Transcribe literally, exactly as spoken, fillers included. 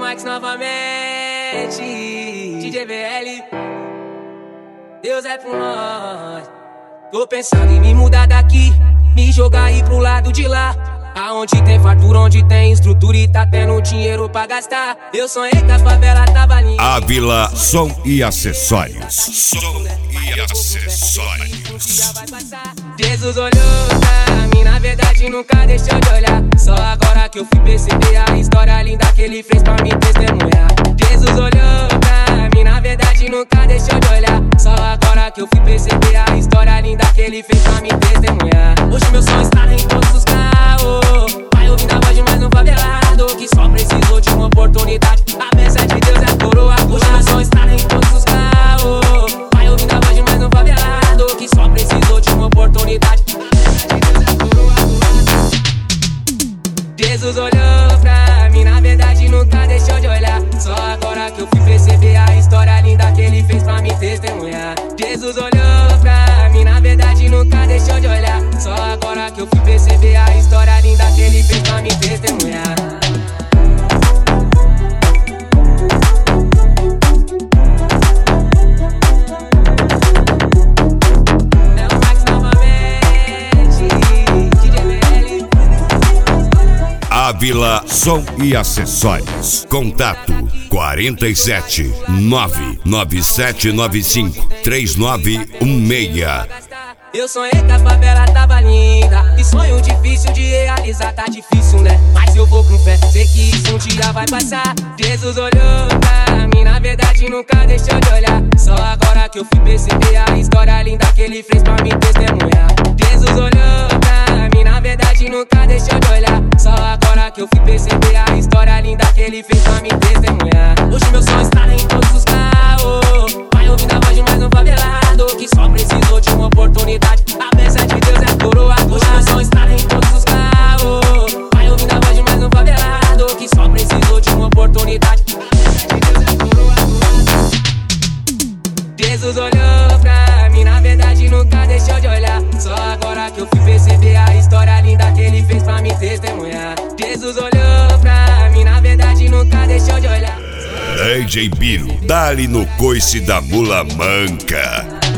Max novamente, D J V L, Deus é por nós. Tô pensando em me mudar daqui, me jogar aí pro lado de lá, aonde tem fartura, onde tem estrutura e tá tendo dinheiro pra gastar. Eu sonhei que a favela tava linda. Ávila Som e Acessórios. Som e Acessórios. Jesus olhou pra mim, na verdade nunca deixou de olhar. Só agora que eu fui perceber a história linda que ele fez pra me testemunhar. Jesus olhou pra mim, na verdade nunca deixou de olhar. Só agora que eu fui perceber a história linda que ele fez pra me testemunhar. Hoje meu sonho está em todos os carros, vai ouvindo a voz de mais um favelado que só precisou de uma oportunidade. A bênção de Deus é a coroa. Hoje meu sonho está em todos os carros, vai ouvindo a voz de mais um favelado que só precisou de uma oportunidade. Jesus olhou pra mim, na verdade nunca deixou de olhar. Só agora que eu fui perceber a história linda que ele fez pra me testemunhar. Jesus olhou pra mim, na verdade nunca deixou de olhar. Só agora que eu fui perceber a história linda que ele fez pra me testemunhar. Ávila Som e Acessórios. Contato quarenta e sete, nove nove sete nove cinco, três nove um seis. Eu sonhei que a favela tava linda, que sonho difícil de realizar, tá difícil, né? Mas eu vou com fé, sei que isso um dia vai passar. Jesus olhou pra mim, na verdade nunca deixou de olhar. Só agora que eu fui perceber a história linda que ele fez pra me testemunhar. Jesus olhou pra mim, na verdade nunca deixou de olhar. Só agora que eu fui perceber a história linda que ele fez pra me testemunhar. Hoje meu sonho está em todos os carros, vai ouvindo a voz de mais um favelado que só precisou de uma oportunidade. A bênção de Deus é a coroa. Hoje meu sonho está em todos os carros, vai ouvindo a voz de mais um favelado que só precisou de uma oportunidade. Jesus olhou pra mim, na verdade nunca deixou de olhar. Só agora que eu fui perceber a história linda que ele fez pra me testemunhar. Jesus olhou pra mim, na verdade nunca deixou de olhar. D J Biro, dá-lhe no coice da mula manca.